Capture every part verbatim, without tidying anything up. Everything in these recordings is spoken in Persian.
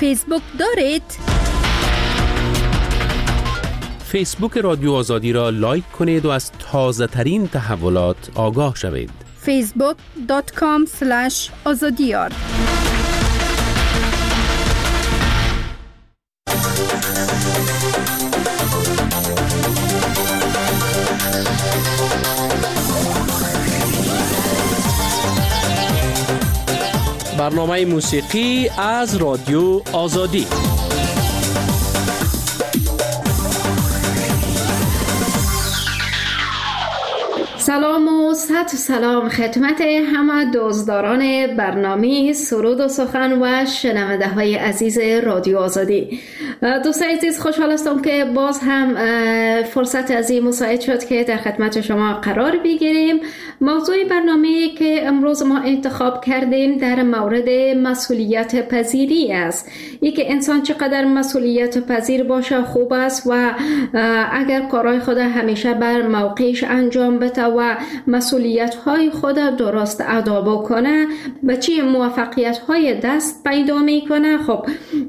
فیسبوک دارید؟ فیسبوک رادیو آزادی را لایک کنید و از تازه ترین تحولات آگاه شوید. فیسبوک دات کام اسلش آزادیار. برنامه موسیقی از رادیو آزادی. سلام و صد سلام خدمت همه دوستداران برنامه سرود و سخن و شنونده های عزیز رادیو آزادی. دوستان عزیز، خوشحال هستم که باز هم فرصت از این مساعد شد که در خدمت شما قرار بگیریم. موضوع برنامه که امروز ما انتخاب کردیم در مورد مسئولیت پذیری است. اینکه انسان چقدر مسئولیت پذیر باشه خوب است و اگر کارهای خود همیشه بر موقعش انجام بده و مسئولیت های خود درست ادا بکنه و چی موفقیت های دست پیدا میکنه. خب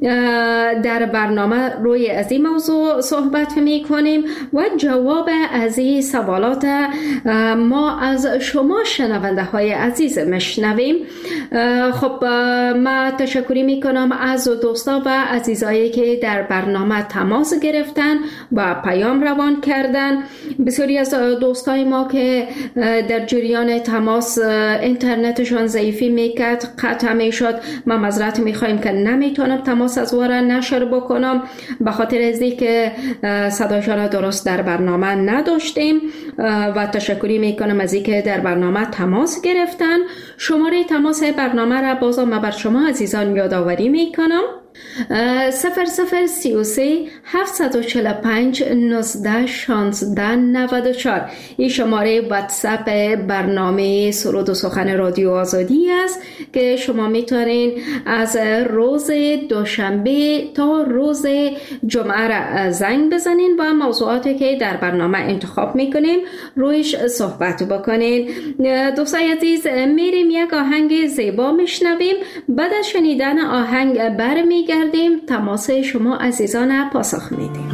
در برنامه روی از این موضوع صحبت میکنیم و جواب از این سوالات ما از شما شنونده های عزیز میشنویم. خب ما تشکری میکنم از دوستا و عزیزایی که در برنامه تماس گرفتن و پیام روان کردن. بسیاری از دوستای ما که در جریان تماس اینترنتشون ضعیفی میکرد، قطع میشد. ما معذرت میخوایم که نمیتونم تماس از واره نشر بکنم به خاطر از اینکه صداشان درست در برنامه نداشتیم و تشکری میکنم از اینکه در برنامه تماس گرفتن. شماره تماس برنامه را بازم بر شما عزیزان یادآوری میکنم: صفر صفر سی و سه هفتصد و چهل و پنج نوزده شانزده نود و چهار. این شماره واتساپ برنامه سرود و سخن رادیو آزادی است که شما میتونین از روز دوشنبه تا روز جمعه را زنگ بزنین و موضوعاتی که در برنامه انتخاب میکنیم رویش صحبت بکنین. دوستای عزیز، میریم یک آهنگ زیبا میشنویم. بعد از شنیدن آهنگ برمی گردیم تماس شما عزیزان پاسخ میدیم.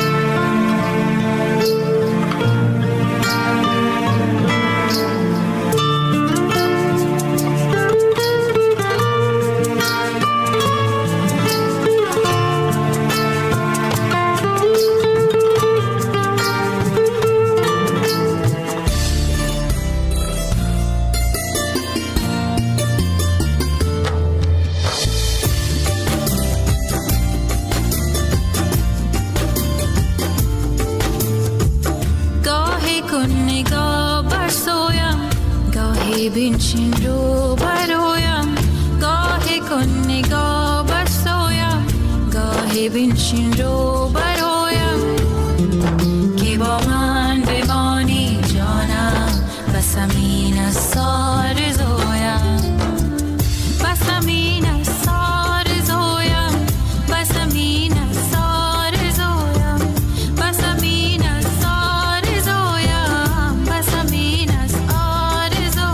بینچین رو برایم، گاهی کن نگاه برسایم، گاهی بینچین رو برایم که با من بمانی جانم، بس امین از سار زویم، بس امین از سار زویم، بس امین از سار زویم، بس امین از سار زویم، بس امین از آر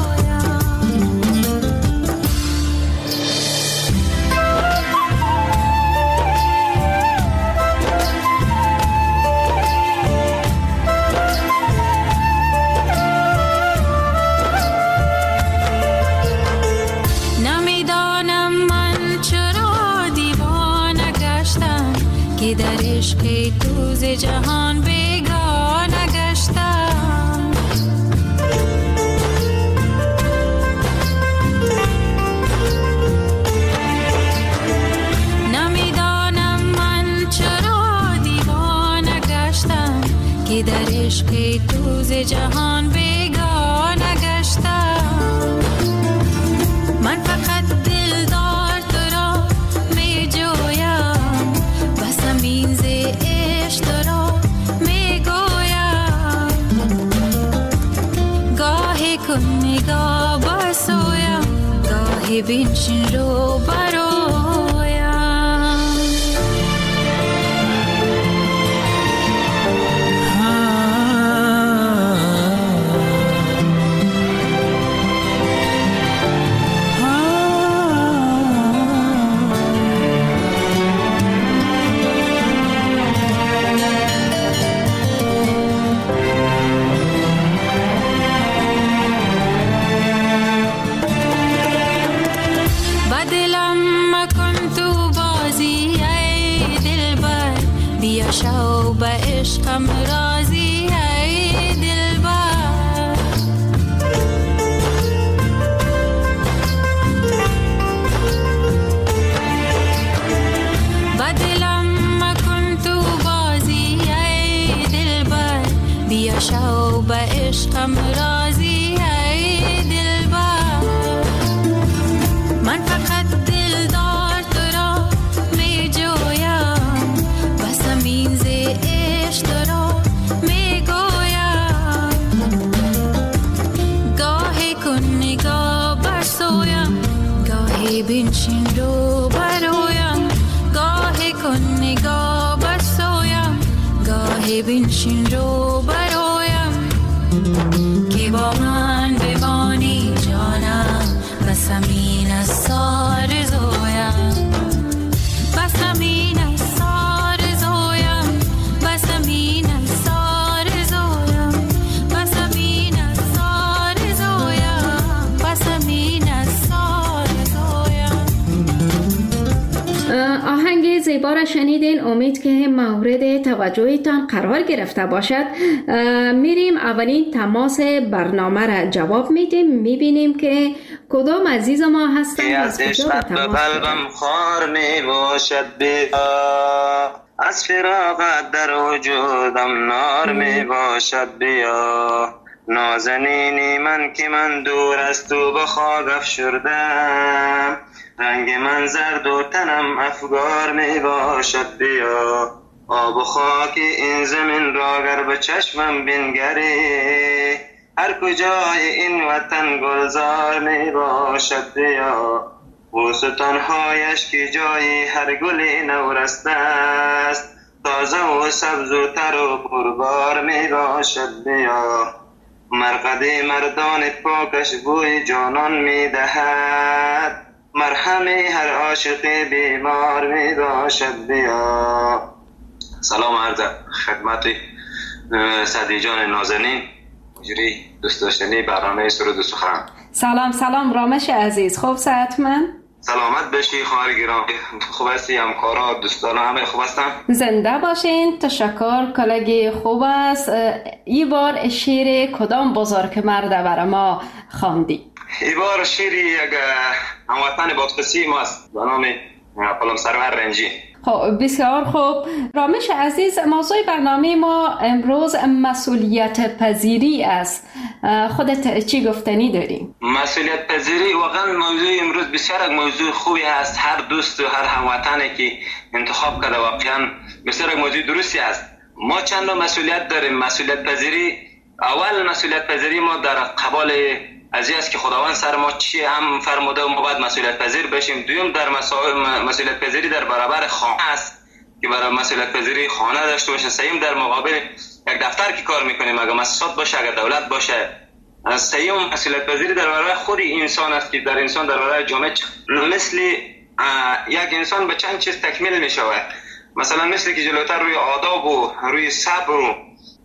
که در عشق تو ز جهان بیگانه گشتم، نمیدانم من چرا دیوانه گشتم که در عشق تو ز جهان بیگانه گشتم. من فقط دلدار تو را می جویم، بس امین ز عشق تو را می گویم، گاهی کن نگاه برسویم، گاهی بینشین رو برایم. بدلم مکن تو بازی ای دلبر، بیا شو به عشقم راضی ای دلبر. بدلم مکن تو بازی ای دلبر، بیا شو به عشقم راضی ای دلبر. من فقط دلدار تو را می جویم، بس میز عشق تو را می گویم. گاهی کن نگاه بر سویم، گاهی بنشین رو برویم. گاهی کن نگاه بر سویم، گاهی بنشین رو برویم. که با من بمانی جانم، بس همین از سار زویم. بس همین از سار زویم، بس همین از سار زویم. بس همین از سار زویم، بس همین از سار زویم. آهنگ زیبا را شنیدین. امید که مورد توجهتان قرار گرفته باشد. میریم اولین تماس برنامه را جواب میدیم، میبینیم که کدام عزیز ما هستند. از عشقت به قلبم خار می باشد بیا، از فراقت در وجودم نار می باشد بیا. نازنینی من که من دور از تو به خاک افشردم، رنگ من زرد و تنم افگار می باشد بیا. آب و خاک این زمین را گر به چشمم بنگری، هر کجای این وطن گلزار می باشد بیا. بوستانهایش که جایی هر گلی نورسته است، تازه و سبز و تر و پربار می باشد بیا. مرقد مردان پاکش بوی جانان می دهد، مرهم هر عاشق بیمار می باشد بیا. سلام عرض خدمت سعدی جان نازنین، مجری دوست داشتنی برنامه سرود و سخن. سلام سلام رامش عزیز، خوب صحتمند؟ سلامت بشی خواهر گرامی. خوب هستی؟ همکارا دوستان همه خوب هستن؟ زنده باشین. تشکر، کلگی خوب است. این بار شعر کدام بزرگ مرد بر ما خواندی؟ این بار شعری یک هموطن بادغیسی ما است به نام پلم سرور رنجی. خب بسیار خوب. رامش عزیز، موضوع برنامه ما امروز مسئولیت پذیری است. خودت چی گفتنی داری؟ مسئولیت پذیری واقعا موضوع امروز بسیار موضوع خوبی است. هر دوست و هر هموطنی که انتخاب کرده واقعا بسیار موضوع درستی است. ما چند نوع مسئولیت داریم. مسئولیت پذیری، اول مسئولیت پذیری ما در قبال از این است که خداوند سر ما چی هم فرموده و ما باید مسئولیت پذیر بشیم. دوم در مسئولیت پذیری در برابر خانه است که برای مسئولیت پذیری خانه داشته باشه. سوم در مقابل یک دفتر که کار میکنیم، اگر مؤسسات باشه، اگر دولت باشه. سوم مسئولیت پذیری در برابر خود انسان است که در انسان در برابر جامعه مثل یک انسان به چند چیز تکمیل میشود. مثلا مثل که جلوتر روی آداب و روی صبر و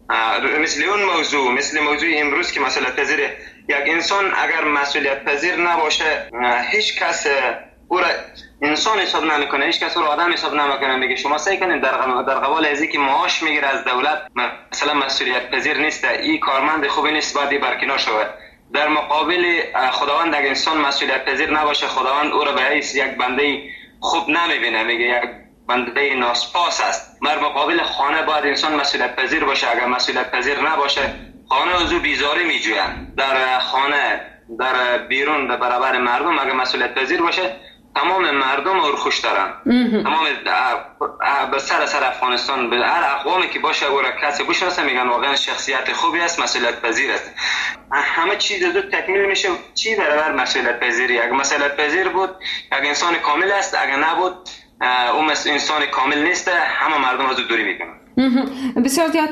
مثل اون موضوع مثل موضوع امروز که مسئولیت پذیر یک انسان اگر مسئولیت پذیر نباشه، هیچ کس او را انسان حساب نمیکنه، هیچ کس او را آدم حساب نمیکنه. میگه شما سعی کنید در در قبال ازی که معاش میگیره از دولت مثلا مسئولیت پذیر نیست، این کارمند خوبی نیست، باید برکنار شود. در مقابل خداوند اگر انسان مسئولیت پذیر نباشه، خداوند او را به حیث یک بنده خوب نمیبینه، میگه یک بنده ناسپاس است. در مقابل خانه باید انسان مسئولیت پذیر باشه. اگر مسئولیت پذیر نباشه، خانه از او بیزاری میجویند. در خانه در بیرون در برابر مردم اگر مسئولیت پذیر باشه، تمام مردم او خوش دارن. تمام به سر سر افغانستان به هر اقوامی که باشه او را کسی بشناسه، میگن واقعا شخصیت خوبی است، مسئولیت پذیر است. همه چیز دو تکمیل میشه. چی برابر مسئولیت پذیری؟ اگر مسئولیت پذیر بود یک انسان کامل است، اگر نبود اون انسان کامل نیست، همه مردم از او دوری میکنن. بسیار زیاد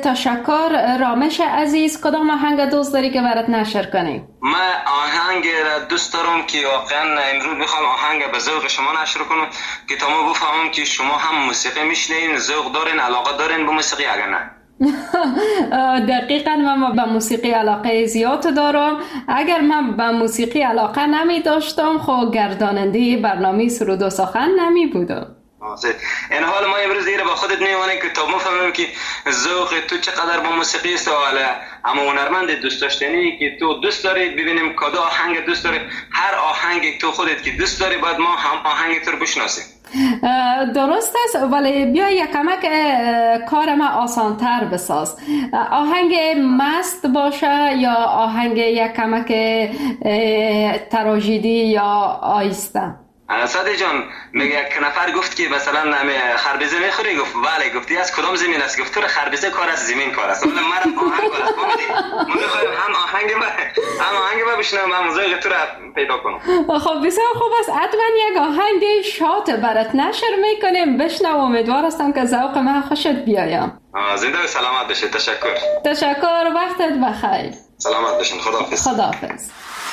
تشکر رامش عزیز. کدام آهنگ دوست داری که برات نشر کنیم؟ من آهنگ را دوست دارم که واقعا امروز میخوام آهنگ به ذوق شما نشر کنم که تا ما بفهمم که شما هم موسیقی میشنین، ذوق دارین، علاقه دارین به موسیقی. اگر نه دقیقاً من به موسیقی علاقه زیاد دارم. اگر من به موسیقی علاقه نمی داشتم خب گرداننده برنامه سرود و سخن نمی بودم. این حال ما امروز دیره با خودت میمانیم که تا مفهمیم که ذوق تو چقدر با موسیقی است و اما هنرمند دوست داشتنی که تو دوست داری ببینیم کدام آهنگ دوست داری. هر آهنگی تو خودت که دوست داری باید ما هم آهنگ تو رو بشناسیم. درست است، ولی بیا یک کمک کار ما آسانتر بساز. آهنگ مست باشه یا آهنگ یک کمک تراژدی یا آهسته؟ ساده جان میگه یک نفر گفت که مثلا خربزه میخوری، گفت بله. گفتی از کدام زمین است؟ گفت تو خربزه کار است، زمین کار است. ولی مرا آهنگ کار است. ما میخوایم هم آهنگ ما هم آهنگ ما بشنوم هم ذوق تو را پیدا کنم. خب بسیار خوب است، حتما یک آهنگ شاد برات نشر میکنیم بشنو. امیدوار هستم که ذوق من خوشت بیایم. زنده و سلامت باشید. تشکر. تشکر، وقتت بخیر. سلامت باشین. خداحافظ. خداحافظ.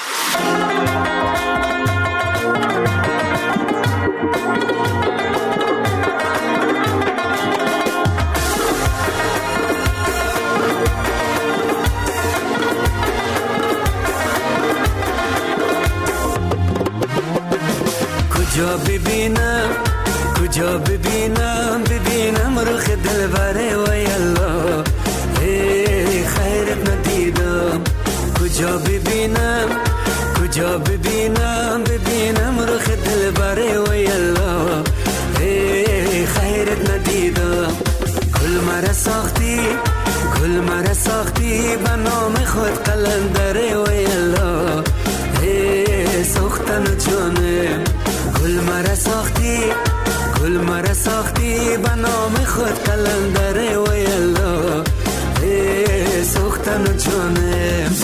کجا ببینم کجا ببینم ببینم رخ دلبره و یلا ای خیرت ندیدم. کجا ببینم کجا ببینم ببینم رخ دلبره و یلا ای خیرت ندیدم. گل مرا ساختی گل مرا ساختی به نام خود قلندره و یلا ای سوختن جانم. گل مرا ساختی گل مرا ساختی به نام خود قلندره و یلا ای سوختن جانم.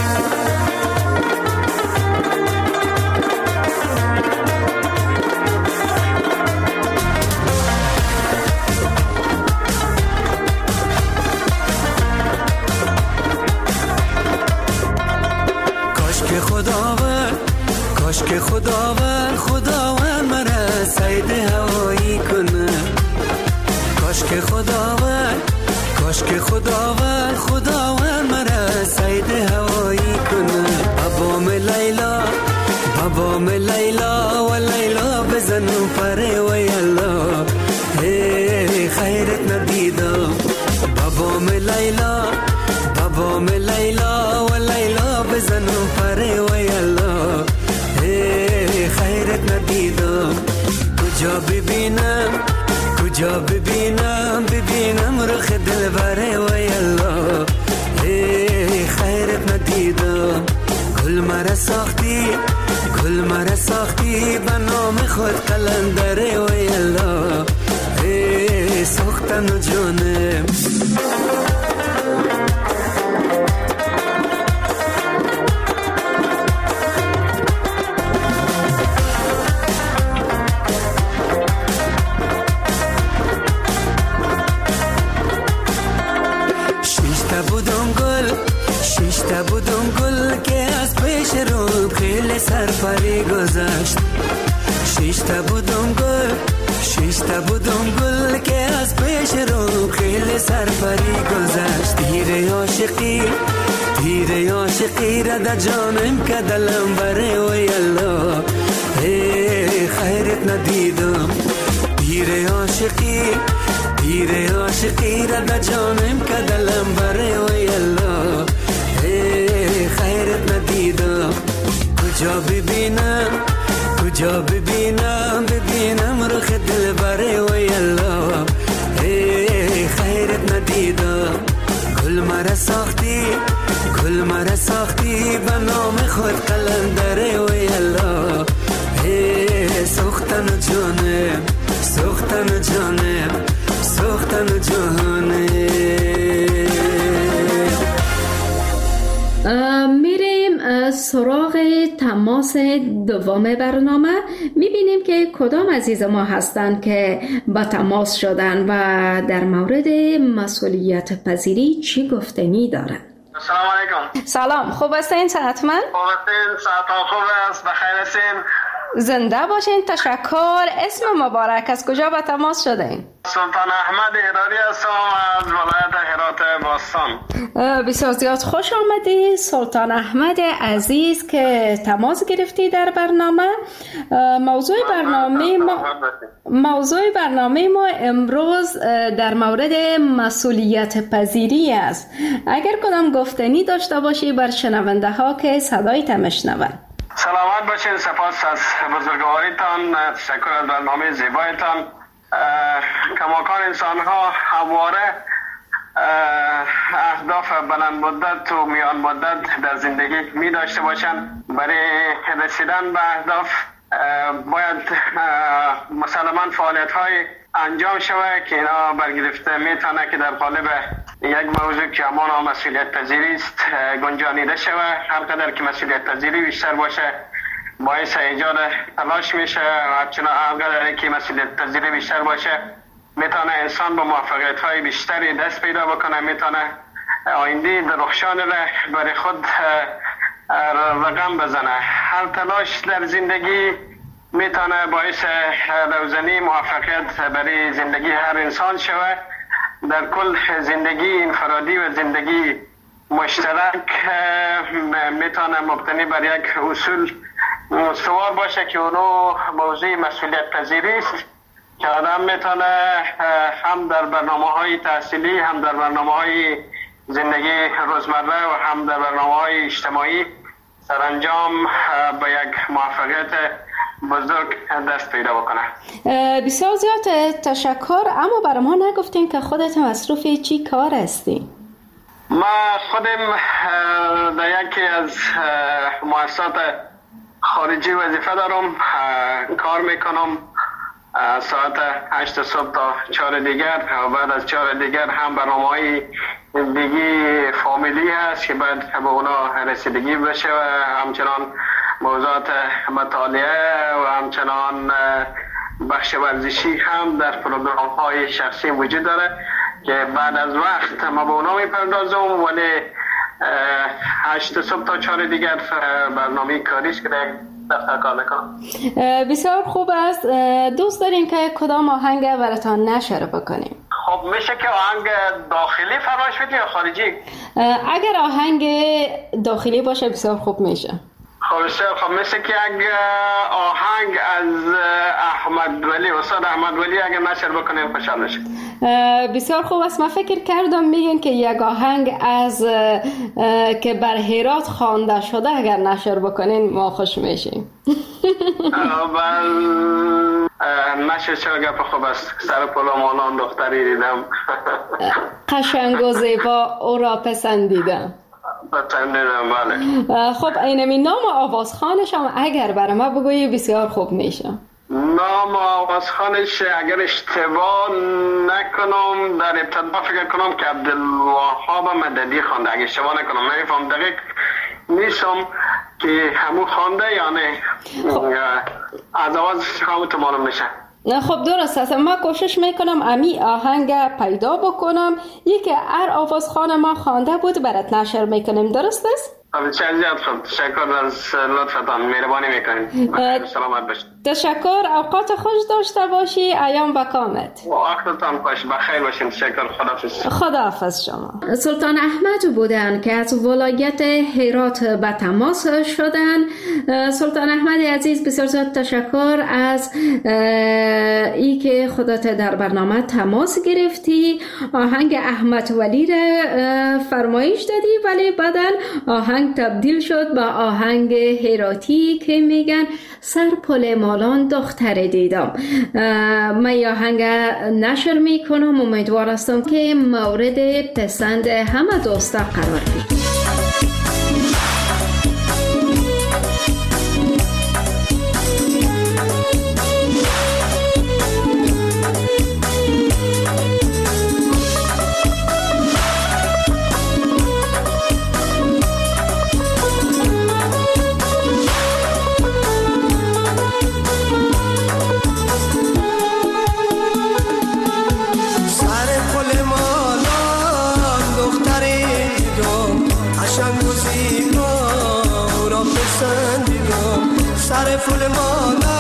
کاش که خداوند کاش که خداوند خداوند مرا صید هوایی کنه. کاش که خداوند کاش که خداوند خداوند مرا صید هوایی کنه. بابام لیلا بابام لیلا و لیلا بزن و پره و یلا ای خیرت ندیدم. بابام لیلا بابام لیلا و لیلا بزن و پره و یلا ای خیرت ندیدم. کجا ببینم کجا ببینم ببینم رخ دلبره و یلا ای خیرت ندیدم. گل مرا ساختی گل مرا ساختی به نام خود قلندره و یلا ای سوختن جانم. شیشتا بودم گل که از پیش رو خیلی سرپری گذشت. شیشتا بودم گل شیشتا بودم گل که از پیش رو خیلی سرپری گذشت. تیر عاشقی تیر عاشقی را در جانم که دلم بره و یلا ای خیرت ندیدم. تیر عاشقی تیر عاشقی را در جانم که دلم بره و یلا ای خیرت ندیدم. کجا ببینم کجا ببینم ببینم رخ دلبره و یلا ای خیرت ندیدم. گل مرا ساختی گل مرا ساختی به نام خود قلندره و یلا ای سوختن جانم سوختن جانم سوختن جانم. میریم سراغ تماس دوم برنامه. میبینیم که کدام عزیز ما هستند که با تماس شدن و در مورد مسئولیت پذیری چی گفتنی دارن. سلام علیکم. سلام، خوب هستین صحتمند؟ خوب هستین؟ صحتان خوب است؟ بخیر هستین؟ زنده باشین. تشکر. اسم مبارک، از کجا به تماس شدین؟ سلطان احمد هراری هستم از ولایت هرات باستان. بسیار زیاد خوش آمدی سلطان احمد عزیز که تماس گرفتی در برنامه. موضوع برنامه ما موضوع برنامه ما امروز در مورد مسئولیت پذیری است. اگر کدام گفتنی داشته باشی بر شنونده ها که صدایت میشنون. سلامت باشین. سپاس از بزرگواریتان. تشکر از برنامه زیبایتان. کماکان انسان ها همواره اهداف بلند مدت و میان مدت در زندگی می داشته باشند. برای رسیدن به اهداف باید مسلماً فعالیت های انجام شود که اینا برگرفته میتونه که در قالب یک موضوع که همان مسئولیت پذیری است گنجانیده شود. هر قدر که مسئولیت پذیری بیشتر باشه باعث ایجاد تلاش میشه و همچنان هر قدر که مسئولیت پذیری بیشتر باشه میتونه انسان با موفقیت های بیشتری دست پیدا بکنه، میتونه آینده درخشان را برای خود رقم بزنه. هر تلاش در زندگی میتونه باعث روزنی موفقیت برای زندگی هر انسان شود. در کل زندگی انفرادی و زندگی مشترک میتونه مبتنی بر یک اصول استوار باشه که اونو موضوع مسئولیت پذیری است که آدم میتونه هم در برنامه های تحصیلی، هم در برنامه های زندگی روزمره و هم در برنامه های اجتماعی سرانجام به یک موفقیت بزرگ دست پیدا بکنه. بسیار زیاد تشکر. اما برای ما نگفتین که خودت مصروف چی کار هستی؟ ما خودم در یکی از مؤسسات خارجی وظیفه دارم، کار میکنم ساعت هشت صبح تا چهار دیگر و بعد از چهار دیگر هم برنامه‌های دیگه فامیلی هست که باید به اونا رسیدگی بشه و همچنان موضوعات مطالعه و همچنان بخش ورزشی هم در پروگرام های شخصی وجود داره که بعد از وقت ما به اونا میپردازم، ولی هشت صبح تا چهار دیگر برنامه کاریش که دفتر کار میکنم. بسیار خوب است. دوست دارین که کدام آهنگ براتان نشر بکنیم؟ خب میشه که آهنگ داخلی فرمایش بدی یا خارجی؟ اگر آهنگ داخلی باشه بسیار خوب میشه. خب خب مثل که اگه آهنگ از احمد ولی استاد احمد ولی اگه نشر بکنیم خوشحال میشم. بسیار خوب است. من فکر کردم میگن که یک آهنگ از که بر هرات خوانده شده اگر نشر بکنین ما خوش میشیم. بل نشر چه گپ خوب است. سر پل مانان دختری دیدم قشنگ و زیبا او را پسندیدم. بله. خب اینمی نام آوازخوانش هم اگر برای ما بگویی بسیار خوب میشه. نام آوازخوانش اگر اشتباه نکنم در ابتدا فکر کنم که عبدالوهاب مددی خوانده، اگر اشتباه نکنم، نمیفهم دقیق نیستم که همون خوانده یا نه. خب. از آواز همون تو معلوم میشه. خب درست است. من کوشش میکنم امی آهنگ پیدا بکنم، یکی هر آوازخوان ما خوانده بود برات نشر میکنیم. درست است؟ چه زیاد خوب. تشکر از لطفتان. مهربانی میکنید. سلامت باشید. تشکر. اوقات خوش داشته باشی. ایام بکامت. وقتتان خوش. بخیر باشین. تشکر. خداحافظ. خداحافظ شما. سلطان احمد بودن که از ولایت هرات به تماس شدن. سلطان احمد عزیز بسیار زیاد تشکر از ای که خودت در برنامه تماس گرفتی. آهنگ احمد ولی را فرمایش دادی ولی بعدن آهنگ تبدیل شد به آهنگ هراتی که میگن سر پل مالان دختر دیدم. من آهنگ نشر میکنم. امیدوار هستم که مورد پسند همه دوستا قرار بگیرد. سر پول مالا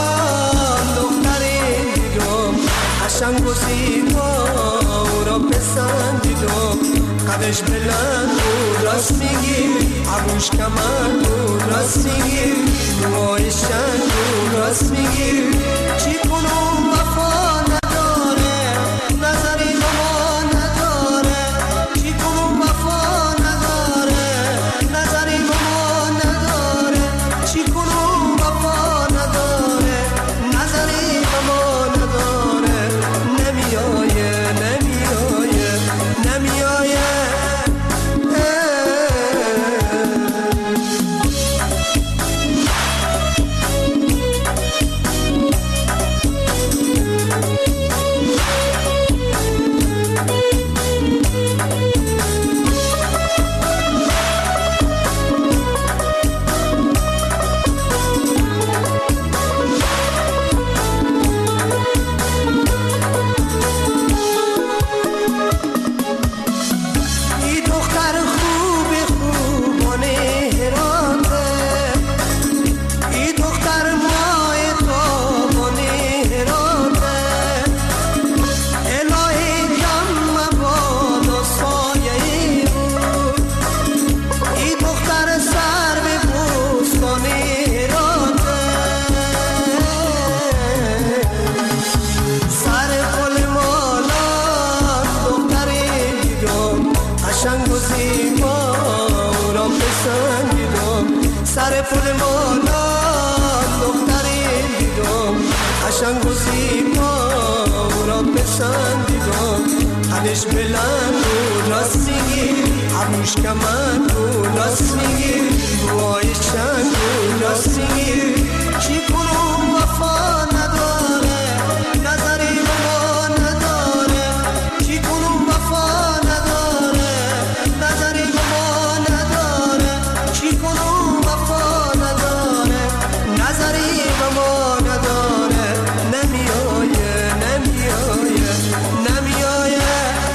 و زیبا او را پسندیدم، قدش بلند بود راست میگی، عبوش کمند بود راست میگی، موهایش چند بود راست میگی، چی کنم وفا نداره، نظری به ما نداره، چی کنم وفا نداره، نظری به ما نداره، چی کنم وفا نداره، نظری به ما نداره، نمیایه نمیایه نمیایه. سر پل مالا دختری دیدم، قشنگ و زیبا او را پسندیدم، قدش بلند بود راست میگی، عبوش کمند بود راست میگی، موهایش چند بود راست میگی، چی کنم وفا نداره، نظری به ما نداره، چی کنم وفا نداره، نظری به ما نداره، چی کنم وفا نداره، نظری به ما نداره، نمیایه نمیایه نمیایه.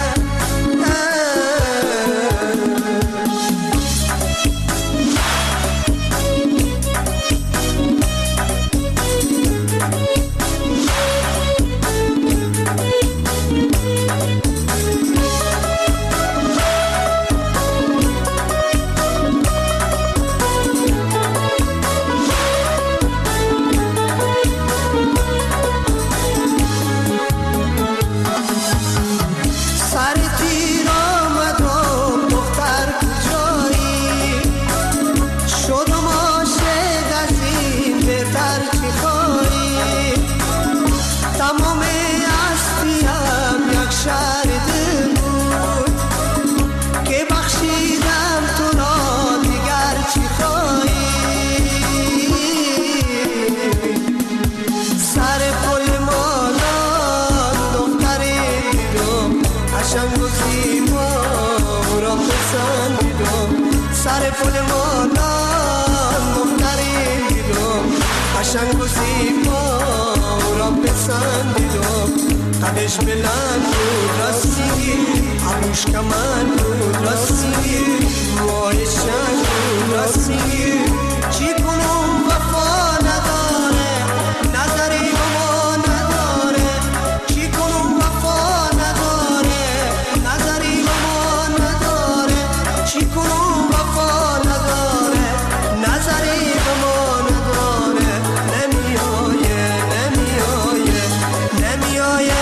سر پل مالا دختری دیدم، قشنگ و زیبا او را پسندیدم، قدش بلند بود راست میگی، عبوش کمند بود راست میگی، موهایش چند بود راست میگی، چی کنم وفا نداره، نظری به ما نداره، چی کنم وفا نداره، نظری به ما نداره، چی کنم وفا نداره، نظری به ما نداره، نمیایه نمیایه نمیایه.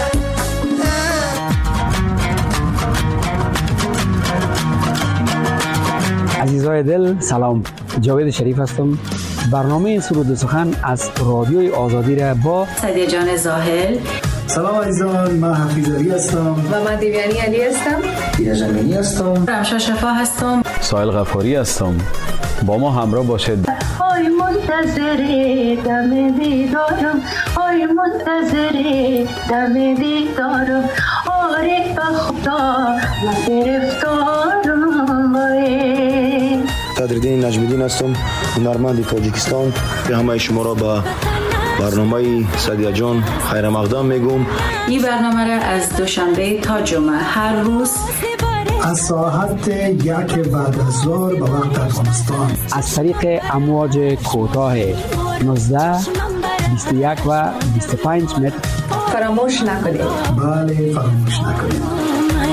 عزیزای دل سلام، جاوید شریف هستم. برنامه سرود و سخن از رادیوی آزادی را با سعدیه جان زاهل. سلام عزیزان، من حفیظ علی هستم و من دیویانی علی هستم. دینا جمینی هستم. رمشا شفا هستم. سایل غفاری هستم. با ما همراه باشید. آی منتظر دم دیدارم، آی منتظر دم دیدارم، آره به خدا من گرفتارم. قدردین نجمیدین هستم، هنرمند تاجیکستان. به همه شما را به برنامه سعدیه جان خیر مقدم میگم. این برنامه را از دوشنبه تا جمعه هر روز از ساعت یک بعد از ظهر به وقت افغانستان از طریق امواج کوتاه نوزده بیست و یک و بیست و پنج متر. فراموش نکنید. بله فراموش نکنید.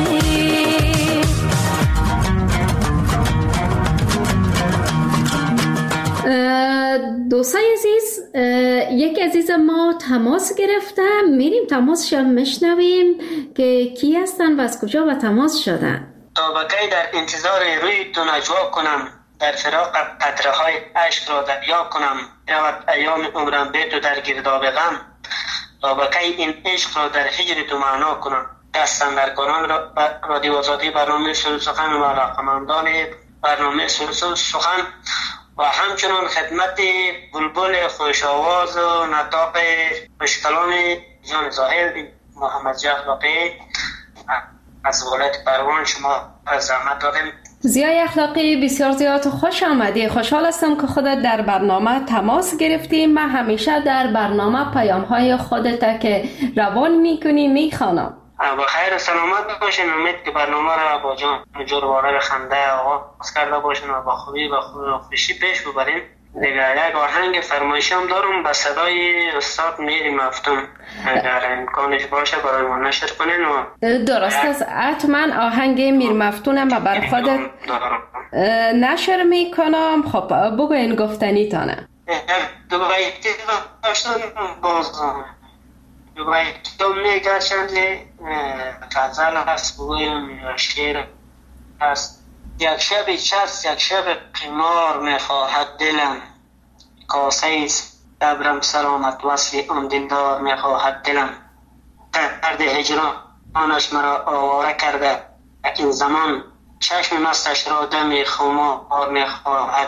دوستای عزیز، یک عزیز ما تماس گرفته، میریم تماسشان میشنویم که کی هستن و از کجا به تماس شدن. تا بکی در انتظار روی تو نجوا کنم، در فراق قطره های عشق را دریا کنم، رود ایام عمرم به تو در گرداب غم، تا بکی این عشق را در هجر تو معنا کنم. دستن در کاران را رادیو آزادی برنامه سروش سخن و علاقمندان برنامه سروش سخن و همچنان خدمت بلبل خوش آواز و نطاق خوشکلام جان زاهد محمد اخلاقی از ولایت پروان شما از زحمت دادیم. ضیای اخلاقی بسیار زیاد خوش آمدی. خوشحال هستم که خودت در برنامه تماس گرفتی. من همیشه در برنامه پیام های خودت که روان میکنی میخوانم. با خیر و سلامت باشین. امید که برنامه را با جان جورواره خنده آغاز کرده باشین و با خوبی و خوشی پیش ببرین. دیگه یک آهنگ فرمایشی هم دارم به صدای استاد میر مفتون، اگر امکانش باشه برای ما نشر کنین. و درست است، حتما آهنگ میر مفتونم بر خودت نشر میکنم. خب بگو این گفتنی تانه. دو بایتی داشتن بازم دو بایتی دو میگرشند غزل هست بگویم یا شیر هست. یک شب چست یک شب قمار میخواهد دلم، کاسه ایست دبرم سلامت وصل آن دلدار میخواهد دلم. درد هجرانش مرا آواره کرده، این زمان چشم مستش را دم خمار میخواهد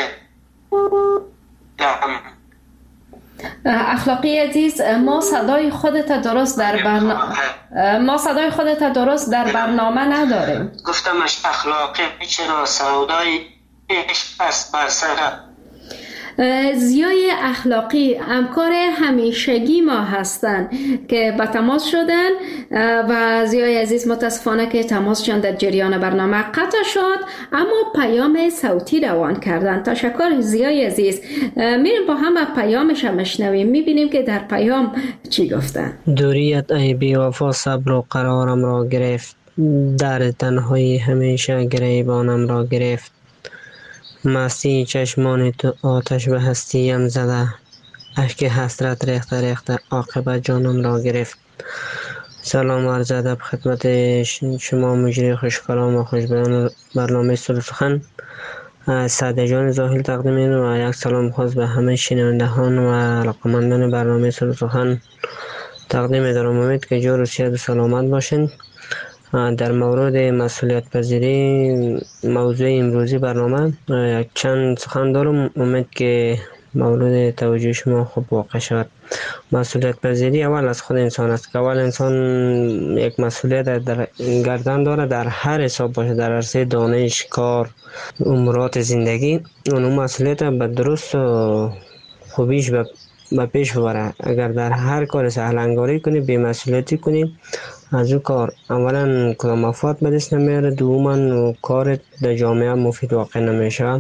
دلم. اخلاقی عزیز، ما صدای خودت درست در برنامه ما صدای خودت درست در برنامه نداریم. گفتمش اخلاقی چرا سودای عشق است بر سر. ضیای اخلاقی همکار همیشگی ما هستند که به تماس شدن و ضیای عزیز متاسفانه که تماسشان در جریان برنامه قطع شد، اما پیام صوتی روان کردن. تشکر ضیای عزیز. میریم با هم پیامش هم میشنویم، میبینیم که در پیام چی گفتن. دوریت ای بی وفا صبر و قرارم را گرفت، در تنهایی همیشه گریبانم را گرفت. مستی چشمان تو آتش به هستیم زده، اشک حسرت ریخته ریخته عاقبت جانم را گرفت. سلام عرض ادب خدمت شما مجری خوشکلام و خوشبیان برنامه سروش سخن. سعد جان زاهد تقدیم این و یک سلام خاص به همه شنوندگان و علاقمندان برنامه سروش سخن تقدیم دارم. امید که جور و صحت و سلامت باشند. در مورد مسئولیت پذیری موضوع امروزی برنامه یک چند سخن دارم، امید که مورد توجه شما خوب واقع شود. مسئولیت پذیری اول از خود انسان است که اول انسان یک مسئولیت در گردن داره، در هر حساب باشه، در عرصه دانش، کار، امورات زندگی، اون مسئولیت به درست و خوبیش به پیش ببره. اگر در هر کار سهل انگاری کنی، بی مسئولیتی کنی، از او کار اولا کدام مفاد به دست نمیاره، دوما کار در جامعه مفید واقع نمیشه.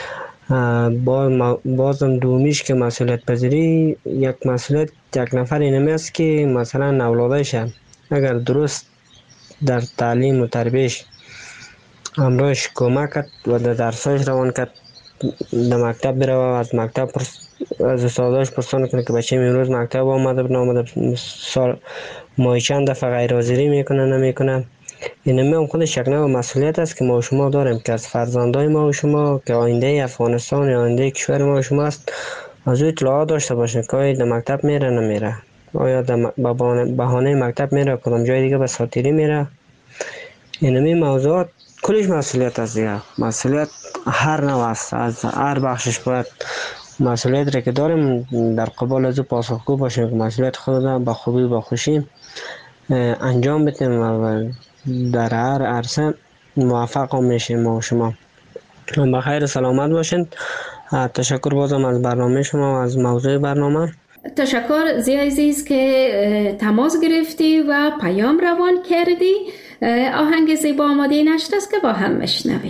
بازم دومیش که مسئولیت پذیری یک مسئولیت یک نفر اینمی است که مثلا اولادش اگر درست در تعلیم و تربیش همراهش کمک کرد و در درساش روان کرد، در مکتب بره و از مکتب از استاداش پرسان کنه که بچه امروز مکتب آمده نامده، سال ماهی چند دفعه غیر حاضری میکنه نمیکنه. اینمی هم خودش یک نوع مسئولیت است که ما و شما داریم که از فرزندای ما و شما که آینده افغانستان یا آینده کشور ما و شما است، از او اطلاعات داشته باشین که آیا در مکتب میره نمیره، آیا در بهانه مکتب میره کدام جای دیگه به ساتیری میره. اینمی موضوعات کلش مسئولیت است دیگه. مسئولیت هر نوع است، از هر بخشش باید مسئولیت را که داریم در قبال از او پاسخگو باشیم که مسئولیت خود را با خوبی و با خوشی انجام بدیم و در هر عرصه موفق هم میشیم ما و شما. با خیر و سلامت باشین. تشکر بازم از برنامه شما و از موضوع برنامه. تشکر ضیای عزیز که تماس گرفتی و پیام روان کردی. آهنگ زیبا آماده نشده است که با هم میشنویم.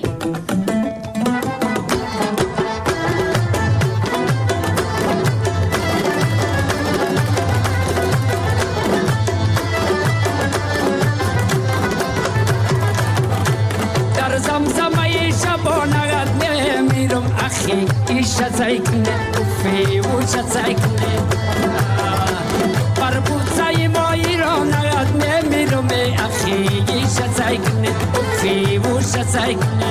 سیکنه افی وش سیکنه بر بوسای ما ایران نگد نمیرم اخی ایش سیکنه افی وش سیکنه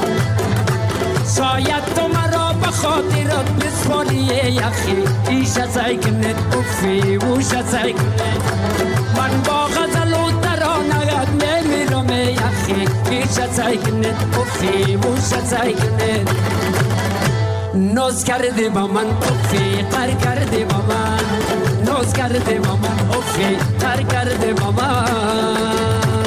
شاید تو مرا به خاطرت بسپاری اخی ایش سیکنه افی وش سیکنه من با غزل و ترانه نمیرم اخی ایش سیکنه افی وش سیکنه ناز کرده با من افی قر کرده با من ناز کرده با من افی قر کرده با من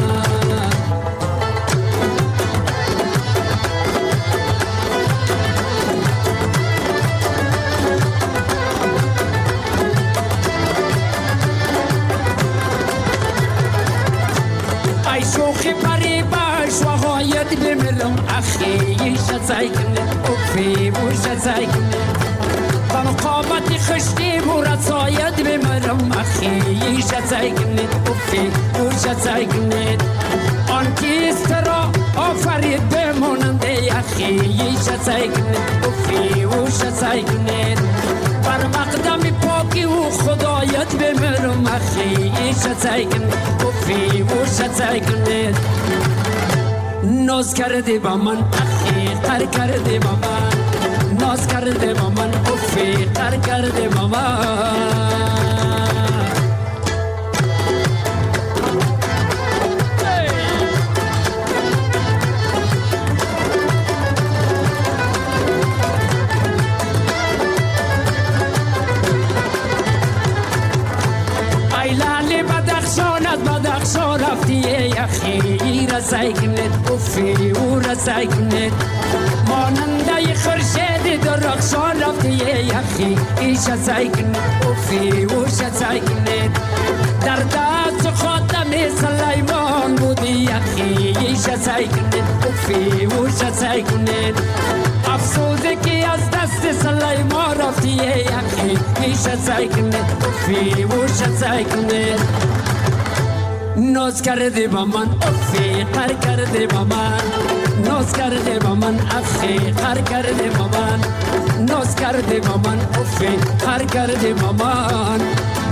ای شوخی پری باش و غایت بمیرم اخی ایش سیکنه افی وش سیکنه با مقامت خشتی مرسایت بمیرم اخی ایش سیکنه افی وش سیکنه آن کیست را آفرید بماننده اخی ایش سیکنه افی وش سیکنه بر مقدم پاکی و خدایت بمیرم اخی ایش سیکنه افی وش سیکنه ناز کرده با من اخی قر کرده با من ناز کرده با من افی قر کرده با من ای لاله بدخشان از بدخشان رفتی اخی رسیکنت افی و رسیکنت ماننده خورشید درخشان رفتی اخی ایش سیکنت افی و سیکنت در دست خاتم سلیمان بودی اخی ایش سیکنت افی و سیکنت افسوده که از دست سلیمان رفتی اخی ایش سیکنت افی و سیکنت ناز کرده با من افی قر کرده با من ناز کرده با من اخی قر کرده با من ناز کرده با من افی قر کرده با من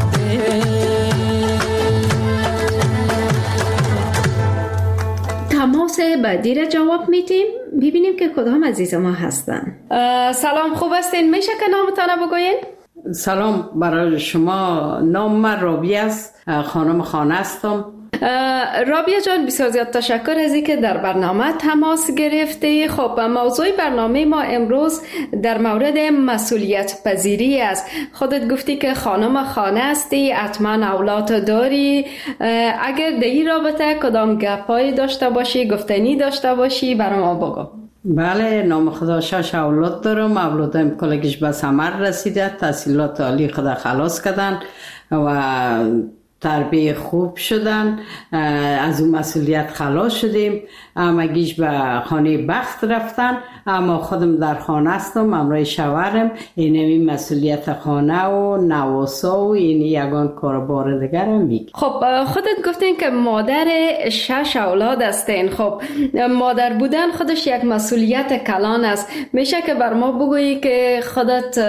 تماس بعدی را جواب میدیم. ببینیم که کدام عزیز ما هستن. سلام، خوب هستین؟ میشه که نامتان بگوین؟ سلام برای شما. نام من رابیه است، خانم خانه هستم. رابیه جان، بسیار زیاد تشکر از اینکه در برنامه تماس گرفته. خب موضوع برنامه ما امروز در مورد مسئولیت پذیری است. خودت گفتی که خانم خانه هستی، حتما اولاد داری. اگر در این رابطه کدام گپایی داشته باشی، گفتنی داشته باشی، برای ما بگو. بله، نام خدا شش اولاد دارم. اولادم کلگیش به ثمر رسیده، تحصیلات عالی خدا خلاص کردن و تربیه خوب شدن. از اون مسئولیت خلاص شدیم. همگیش به خانه بخت رفتن، اما خودم در خانه هستم همراه شوهرم. اینمی مسئولیت خانه و نواسا و این یگان کاربار دیگر هم میگی. خب خودت گفتین که مادر شش اولاد هستین. خب مادر بودن خودش یک مسئولیت کلان است. میشه که بر ما بگویی که خودت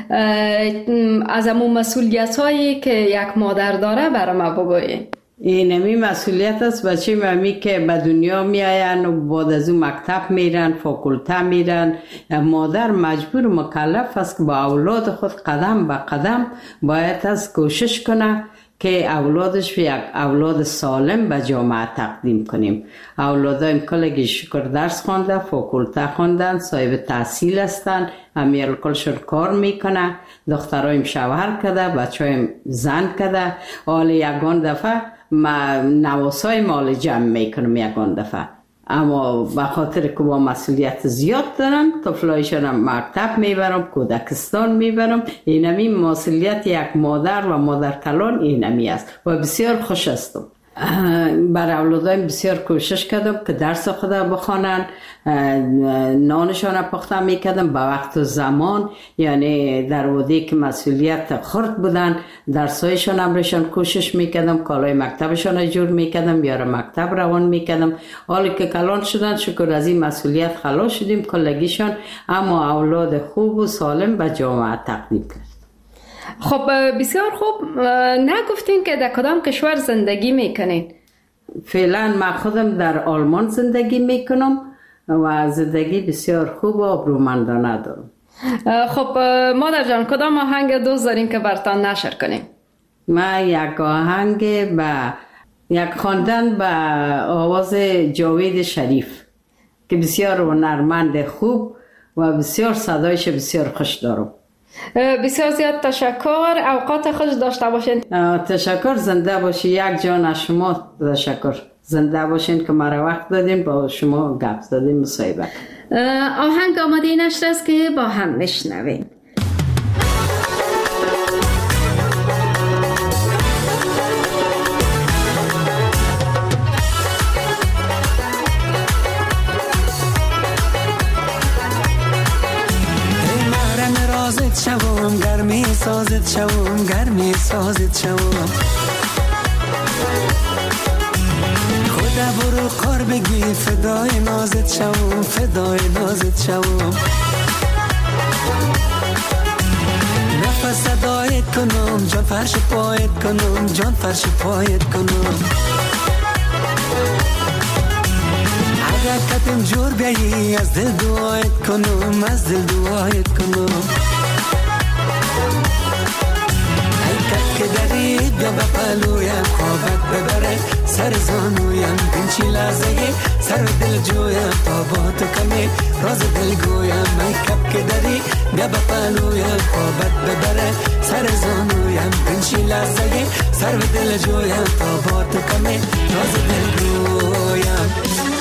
از همون مسئولیت هایی که یک مادر داره برای ما بگویی؟ اینمی مسئولیت است. بچه ممی که به دنیا می آین و بعد از اون مکتب میرن، فاکولته میرن، مادر مجبور مکلف است که با اولاد خود قدم به قدم باید از کوشش کنه که اولادش یک اولاد سالم به جامعه تقدیم کنیم. اولادایم کلگی شکر درس خوانده، فاکولته خوندن، صاحب تحصیل هستن، امیر کلشون کار میکنه، دخترایم شوهر کده، بچهایم زن کده. حال یگان دفعه ما نواسای مال جمع میکنم یگان دفعه، اما به خاطر که با مسئولیت زیاد دارم طفلایشان هم مکتب میبرم، کودکستان میبرم. اینمی مسئولیت یک مادر و مادر کلان اینمی است و بسیار خوش هستم. بر اولادایم بسیار کوشش کردم که درس خود بخوانن، نانشان پخته میکردم به وقت و زمان، یعنی در وقتی که مسئولیت خرد بودن درسایشان امرشان کوشش میکردم، کالای مکتبشان جور میکردم، بیاره مکتب روان میکردم. حالی که کلان شدن شکر از این مسئولیت خلاص شدیم کلگیشان، اما اولاد خوب و سالم به جامعه تقدیم کرد. خب بسیار خوب. نگفتین که در کدام کشور زندگی میکنین؟ فعلا من خودم در آلمان زندگی میکنم و زندگی بسیار خوب و آبرومندانه دارم. خب مادر جان کدام آهنگ دوست دارین که برتان نشر کنیم؟ من یک آهنگ به یک خواندن به آواز جاوید شریف که بسیار هنرمند خوب و بسیار صدایش بسیار خوش دارم. بسیار زیاد تشکر. اوقات خوش داشته باشین. تشکر. زنده باشی. یک جان از شما تشکر. زنده باشین که مرا وقت دادین با شما گپ زدیم مصاحبه. آهنگ آماده نشده است که با هم بشنویم. شوم گرمی سازت شوم گرمی سازت شوم خدا برو قار بگی فدای نازت شوم فدای نازت شوم نفس صدایت کنم جان فرش پایت کنم جان فرش پایت کنم اگر کتم جور بیایی از دل دعایت کنم از دل دعایت کنم که داری بیا با پلویم خوابت ببره سر زانویم بینچی لحظه سر دل جویم تا با تو کمی راز دل گویم ای کب که داری بیا با پلویم خوابت ببره سر زانویم بینچی لحظه سر دل جویم تا با تو کمی راز دل گویم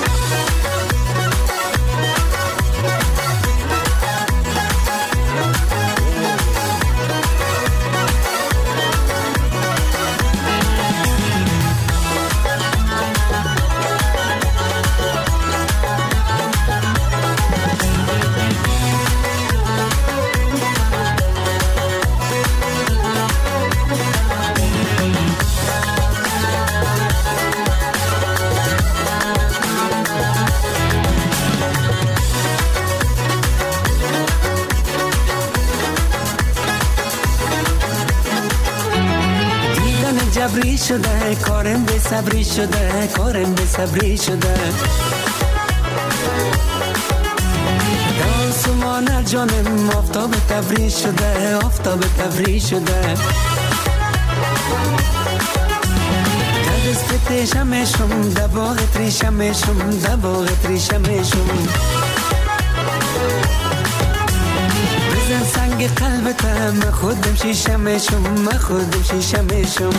جبری شده کارم به صبری شده کارم به صبری شده دانسمان جانم آفتاب تبری شده آفتاب تبری شده دست تیشمشم دباغ تریشمشم دباغ تریشمشم بزن سنگ قلبتم خودم شیشمشم خودم شیشمشم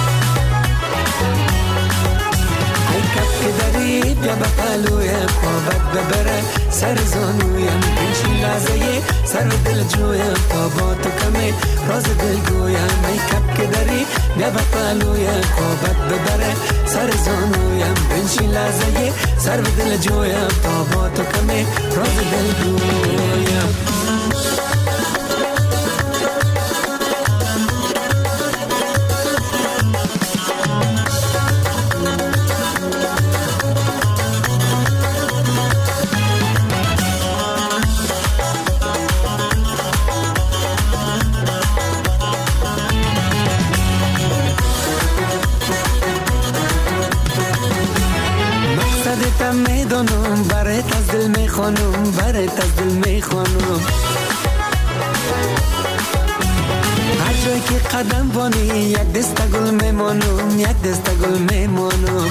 ای کب که داری بیا با پلویم خوابت ببره سر زانویم بینشی لحظه سر دل جویم تا با تو کمی راز دل گویم ای کب که داری بیا با پلویم خوابت ببره سر زانویم بینشی لحظه سر دل جویم تا با تو کمی راز دل گویم میدانم برات از دل میخوانم برات از دل میخوانم هر جایی که قدم بانی یک دسته گل میمانم یک دسته گل میمانم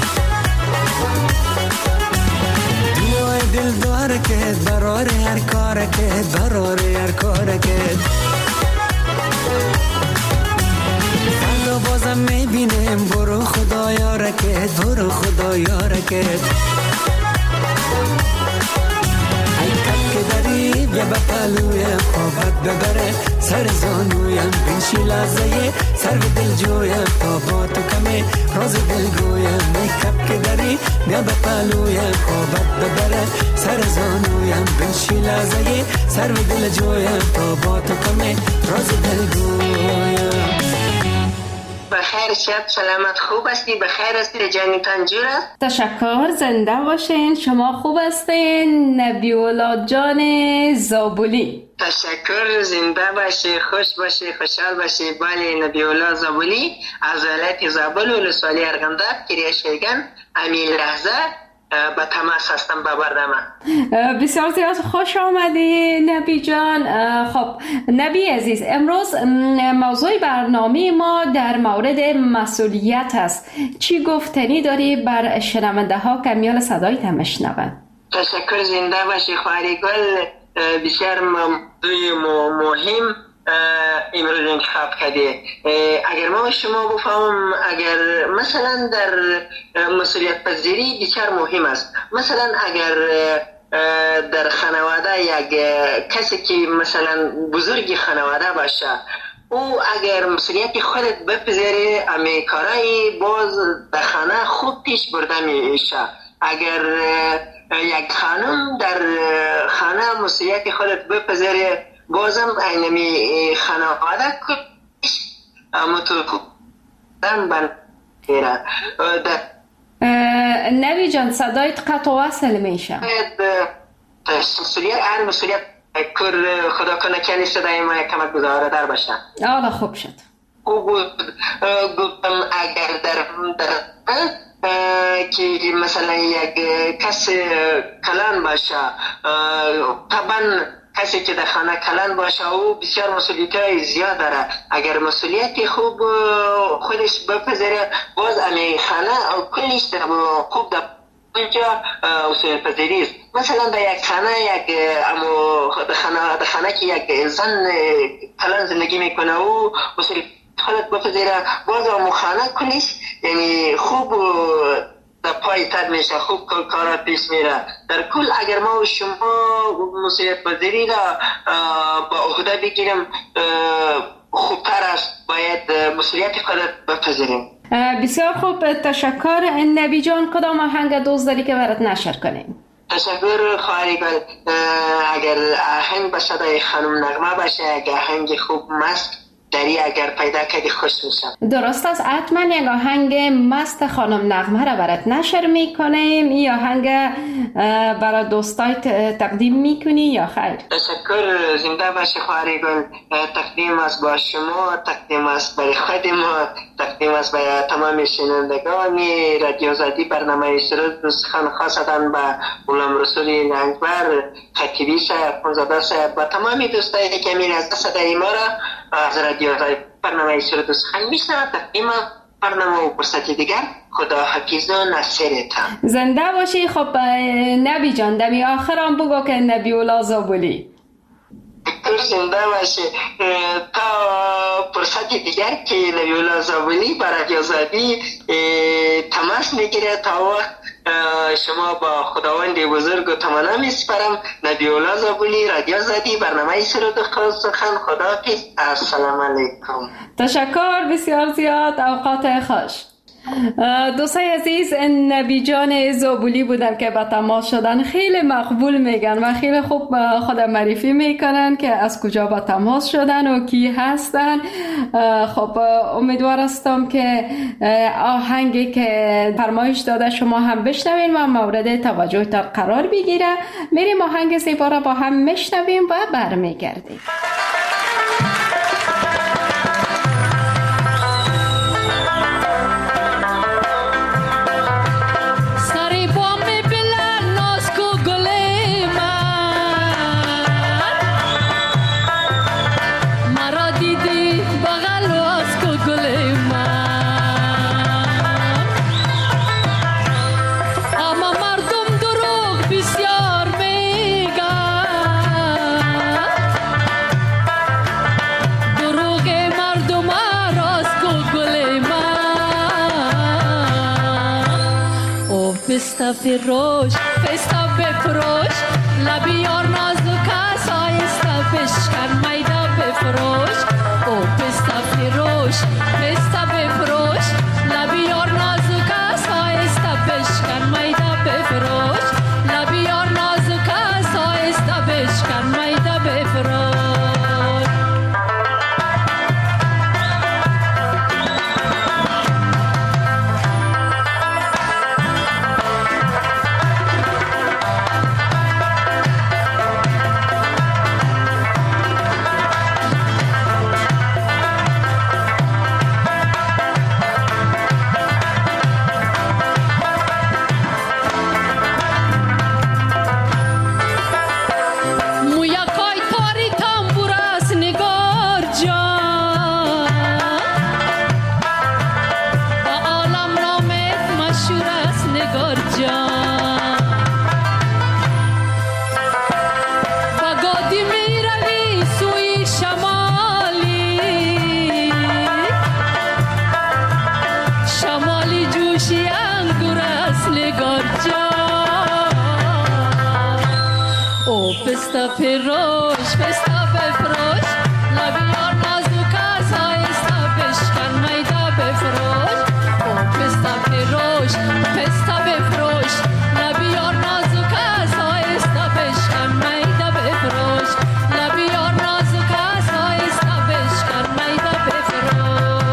دعای دل داره که برار هر کاره که برار هر کاره که فردا بازم میبینم برو خدایا رکت برو خدایا رکت ای کب که داری بیا به پلویم خوابت ببره سر زانویم بنشی لحظه سر به دل جویم تا با تو کمه راز دل گویم میکب که داری بیا به پلویم خوابت ببره سر زانویم بنشی لحظه سر به دل جویم تا با تو کمه راز دل گویم. بخیر شب سلامت خوب هستی بخیر هستی جانتان جور است. تشکر زنده باشین شما خوب هستین نبی‌الله جان زابلی. تشکر زنده باشی خوش باشی خوشحال باشی. بله نبی‌الله زابلی از ولایت زابل ولسوالی ارغنداب کریه شیگان همین لحظه با تماس هستم با برنامه. بسیار زیاد خوش آمدی نبی جان. خب نبی عزیز امروز موضوع برنامه ما در مورد مسئولیت است. چی گفتنی داری بر شنونده ها که میال صدای تمشنون؟ تشکر زنده باشی خواهری گل. بسیار موضوع مهم امروز انتخاب کرده. اگر ما شما بفهمم اگر مثلا در مسئولیت پذیری بسیار مهم است. مثلا اگر در خانواده یک کسی که مثلا بزرگ خانواده باشه او اگر مسئولیت خودت بپذیره امی کارای باز در خانه خوب پیش برده میشه. اگر یک خانم در خانه مسئولیت خودت بپذیره بازم اینمی خانواده کش متوقعاً بنده. نبی جان صدایت قطع وصل میشه. مسئولیت هر مسئولیت کر خدا کنه که صدای ما کمک گذاره در باشه. آره خوب شد. گفتم اگر در که مثلا یک کس کلان باشه طبعا کسی که در خانه کلان باشه او بسیار مسئولیت زیاد داره. اگر مسئولیت خوب خودش بپذیره باز امی خانه کلش خوب در اونجا اصول پذیری است. مثلا در یک خانه یک امو در خانه در خانه که یک انسان کلان زندگی میکنه او مسئولیت خودت بپذیره باز امو خانه کلش یعنی خوب در پای تد میشه خوب کارا پیش میره. در کل اگر ما و شما مسئولیت پذیری را با عهده بگیریم خوبتر است. باید مسئولیت خودت بپذیریم. بسیار خوب تشکر نبی جان. کدام آهنگ دوست داری که برات نشر کنیم؟ تشکر خواهری گل. اگر آهنگ به صدای خانم نغمه باشه اگر آهنگ خوب مست داری اگر پیدا کردی خوش میشم. درست است حتما یک آهنگ مست خانم نغمه را برات نشر میکنیم. این آهنگ برای دوستایت تقدیم میکنی یا خیر؟ تشکر زنده باشی خواهری گل. تقدیم است با شما تقدیم است برای خود ما تقدیم است برای تمام شنوندگان رادیو آزادی برنامه سرود سخن خاصتا با غلام رسول ننگبر خطیبی صاحب پونزده صاحب و تمام دوستایی که می از صدای ما را از رادیو آزادی برنامه سرود سخن میشنوند. تقدیم برنامه و فرصت دیگر خدا حافظ و نصرتان. زنده باشی. خب نبی جان دمی آخرام بگو که نبی‌الله زابلی زنده باشه تا فرصت دیگر که نبی‌الله زابلی برای آزادی تماس میگیره. تا وقت شما با خداوند بزرگ و تمنا میسپارم. نبی‌الله زابلی رادیو آزادی برنامه سرود سخن. خداحافظ. السلام علیکم. تشکر بسیار زیاد. اوقات خوش. دوستای عزیز نبی جان زابلی بودن که به تماس شدن. خیلی مقبول میگن و خیلی خوب خود معرفی میکنن که از کجا به تماس شدن و کی هستن. خب امیدوار هستم که آهنگی که فرمایش داده شما هم بشنوین و مورد توجهتان قرار بگیره. میریم آهنگ زیبا را با هم میشنویم و برمیگردیم. Festa Feroz, festa befroş, la bior nazuka say بفروش پستا بفروش لبی یار نازک است آهسته بشکن میده بفروش لبی یار نازک است آهسته بشکن میده بفروش پستا فروش پستا بفروش لبی یار نازک است آهسته بشکن میده بفروش او پستا فروش پستا بفروش لبی یار نازک است آهسته بشکن میده بفروش لبی یار نازک است آهسته بشکن میده بفروش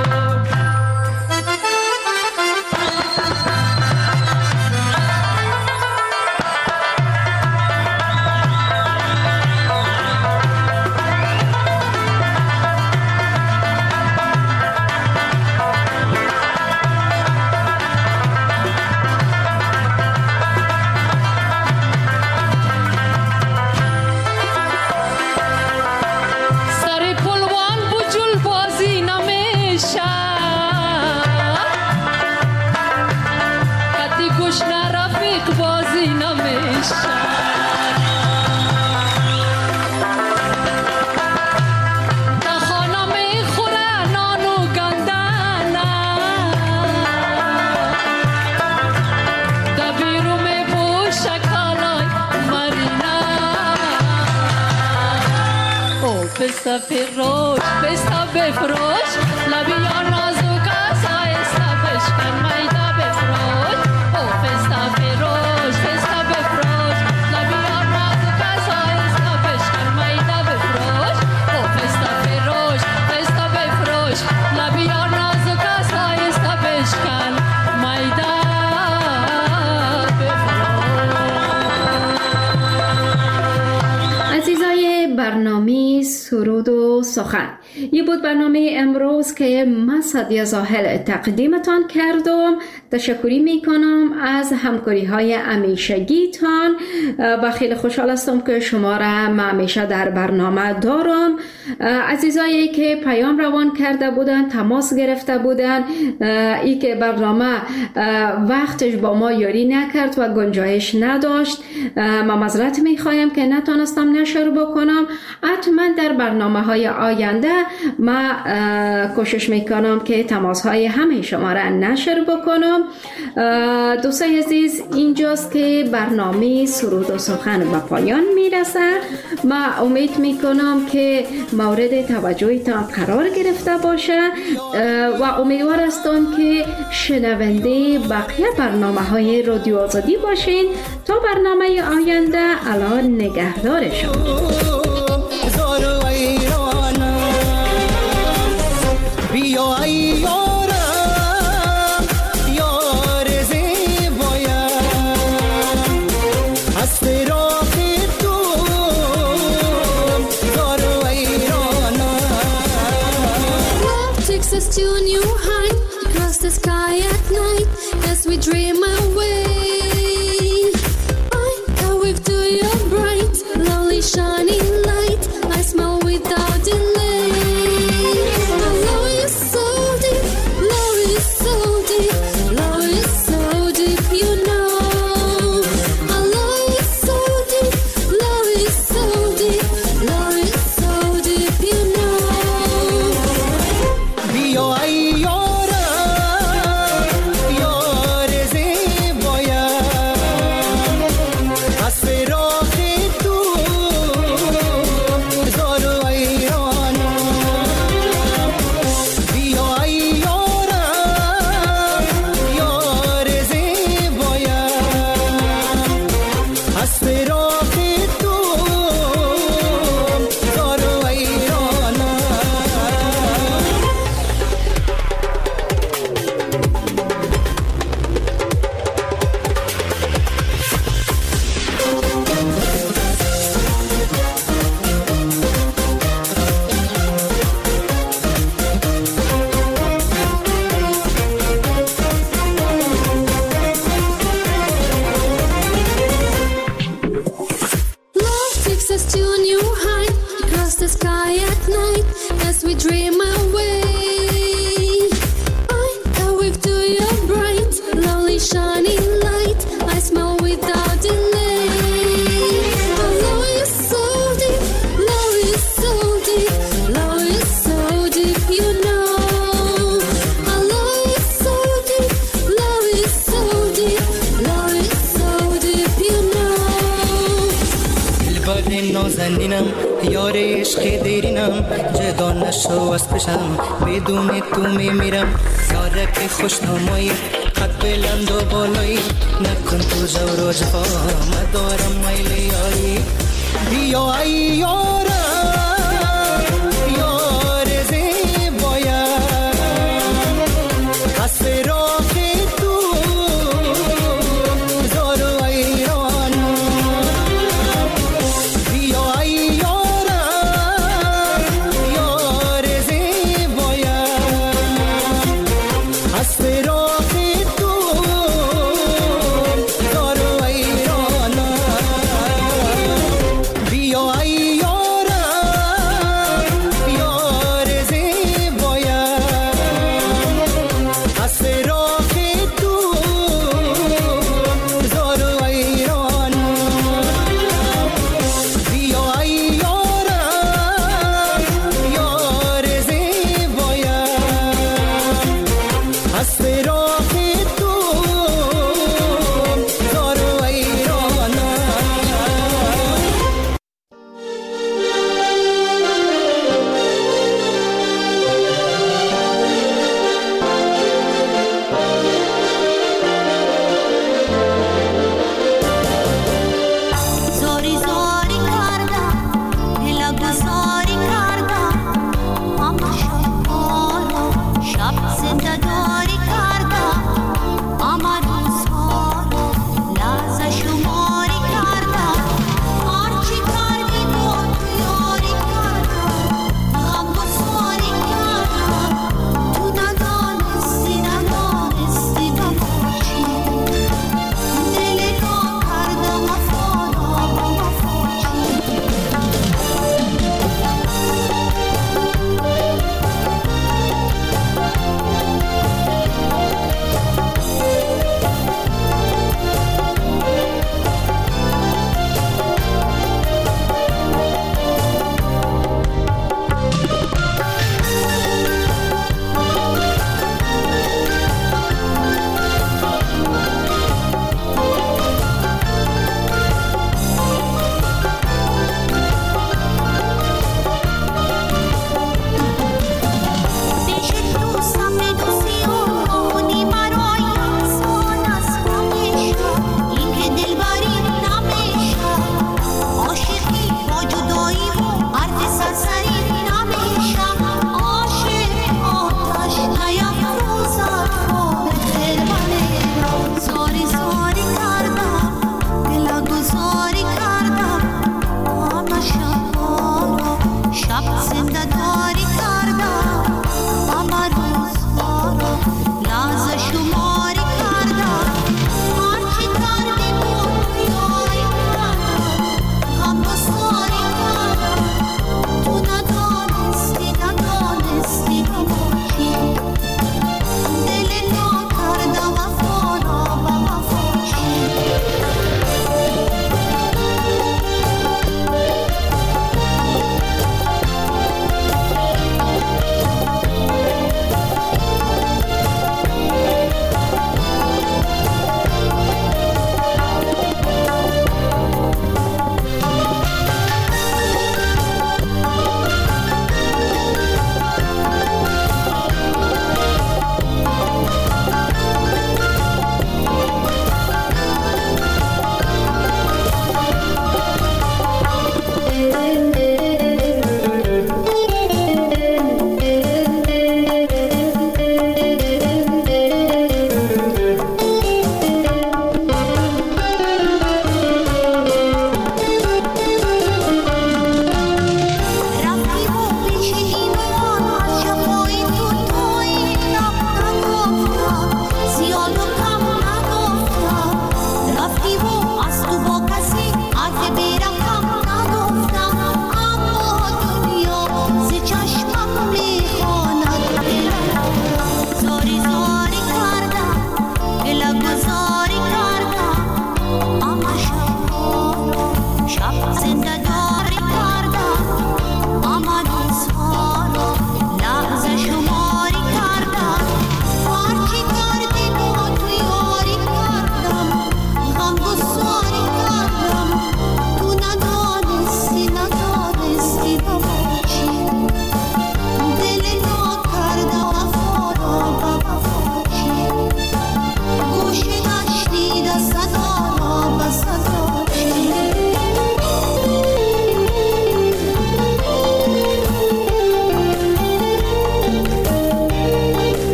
پستا فروش پستا بفروش لبی یار نازک است آهسته بشکن میده بفروش او پستا فروش پستا بفروش لبی یار نازک است آهسته بشکن میده بفروش او پستا فروش پستا بفروش لبی یار نازک است آهسته بشکن میده بفروش. عزیزای برنامه سرود و سخن، یه بود برنامه امروز که من سعدیه زاهل تقدیمتان کردم. تشکری میکنم از همکاری های همیشگیتان و خیلی خوشحال هستم که شما را من همیشه در برنامه دارم. عزیزایی که پیام روان کرده بودن، تماس گرفته بودن، ای که برنامه وقتش با ما یاری نکرد و گنجایش نداشت، من معذرت میخوایم که نتونستم نشر بکنم. حتما در برنامه های آینده من کوشش میکنم که تماس های همه شما را نشر بکنم. دوستان عزیز، اینجاست که برنامه سرود و سخن به پایان میرسه. من امید میکنم که مورد توجهتان قرار گرفته باشه و امیدوار هستم که شنونده بقیه برنامه های رادیو آزادی باشین. تا برنامه آینده، الان نگهدار شما. To a new height, across the sky at night, as we dream away. I can wave to your bright, lovely shining light. I smile without delay. I love you so deep, love you so deep, love you so deep, you know. I love you so deep, love you so deep, love you so deep, you know. Be your نازنینم یار عشق دیرینم جدا نشو از پیشم بدون تو میمیرم یارک خوشنمایی قد بلند و بالایی نکن تو جور و جفا مدارم میل یاری بیا ای یارم یار زیبایم از فراق تو زار و ایران بیا ای یارم یار زیبایم از فراق تو زار و ایران بیا ای یارم یار زیبایم از فراق تو زار و ایران بیا ای یارم یار زیبایم از فراق تو زار و ایران زاری زاری کردم دل گذاری کردم اما شب حالا شب زنده داری کردم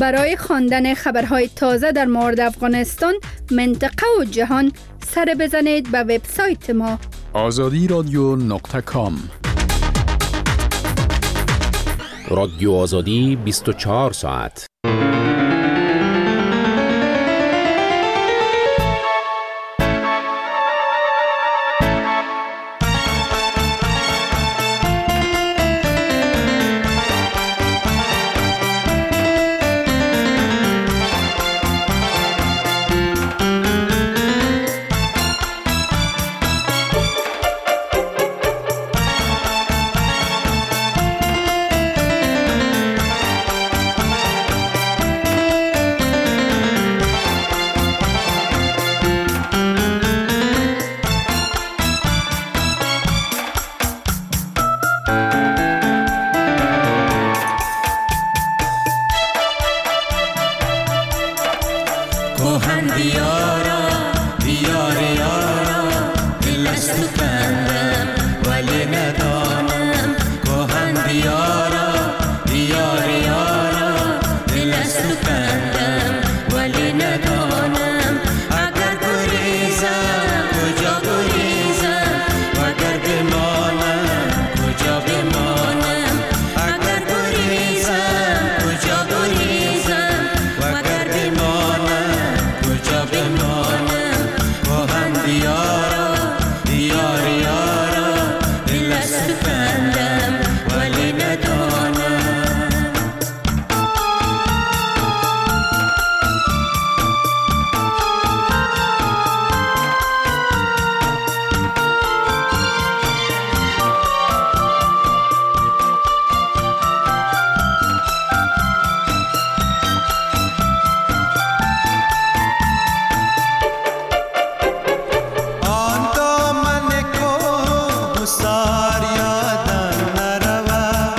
برای خواندن خبرهای تازه در مورد افغانستان، منطقه و جهان سر بزنید به وبسایت ما آزادی رادیو نقطه کام. رادیو آزادی بیست و چهار ساعت.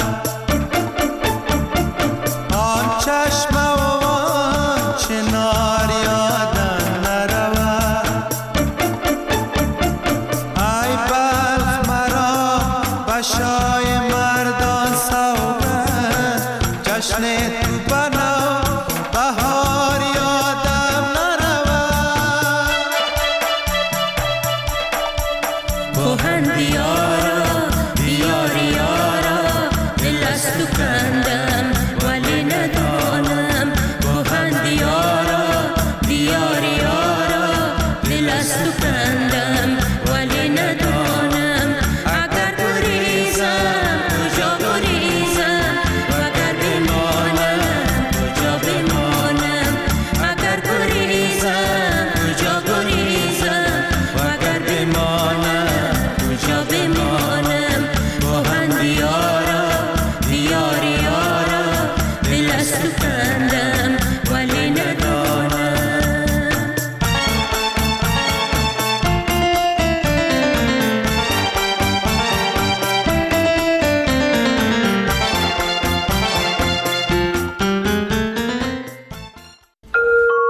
چشم و آن چنار